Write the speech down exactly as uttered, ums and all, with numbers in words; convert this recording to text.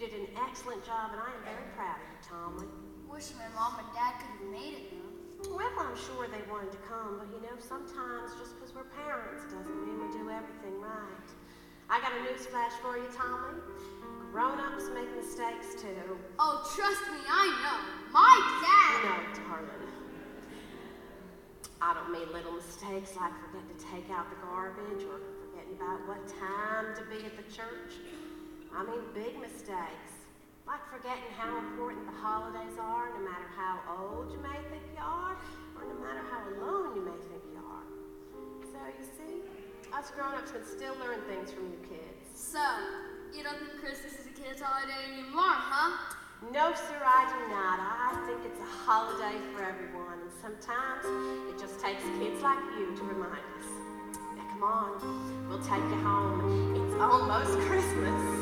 did an excellent job, and I am very proud of you, Tommy. Wish my mom and dad could have made it, though. Well, I'm sure they wanted to come, but you know, sometimes just because we're parents doesn't mean we do everything right. I got a news flash for you, Tommy. Grown-ups make mistakes, too. Oh, trust me, I know. My dad... No, darling. I don't mean little mistakes like forgetting to take out the garbage or forgetting about what time to be at the church. I mean big mistakes, like forgetting how important the holidays are, no matter how old you may think you are, or no matter how alone you may think you are. So, you see, us grown-ups can still learn things from you kids. So, you don't think Christmas is a kid's holiday anymore, huh? No, sir, I do not. I think it's a holiday for everyone, and sometimes it just takes kids like you to remind us. Now, come on, we'll take you home. It's almost Christmas.